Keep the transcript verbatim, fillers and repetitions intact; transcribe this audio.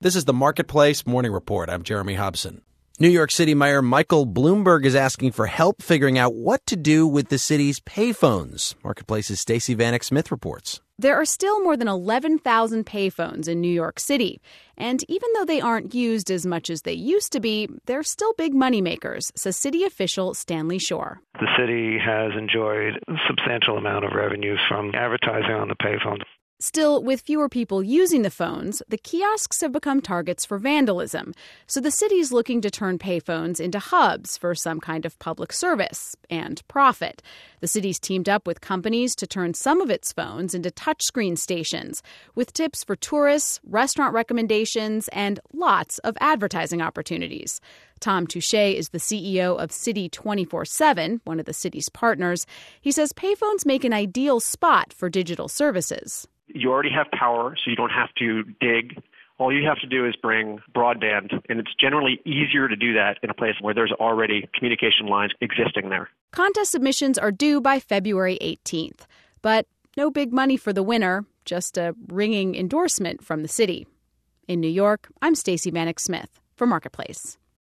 This is the Marketplace Morning Report. I'm Jeremy Hobson. New York City Mayor Michael Bloomberg is asking for help figuring out what to do with the city's payphones. Marketplace's Stacey Vanek Smith reports. There are still more than eleven thousand payphones in New York City. And even though they aren't used as much as they used to be, they're still big moneymakers, says city official Stanley Shore. The city has enjoyed a substantial amount of revenues from advertising on the payphones. Still, with fewer people using the phones, the kiosks have become targets for vandalism. So the city's looking to turn payphones into hubs for some kind of public service and profit. The city's teamed up with companies to turn some of its phones into touchscreen stations, with tips for tourists, restaurant recommendations, and lots of advertising opportunities. Tom Touche is the C E O of City twenty-four seven, one of the city's partners. He says payphones make an ideal spot for digital services. You already have power, so you don't have to dig. All you have to do is bring broadband, and it's generally easier to do that in a place where there's already communication lines existing there. Contest submissions are due by February eighteenth. But no big money for the winner, just a ringing endorsement from the city. In New York, I'm Stacey Vanek Smith for Marketplace.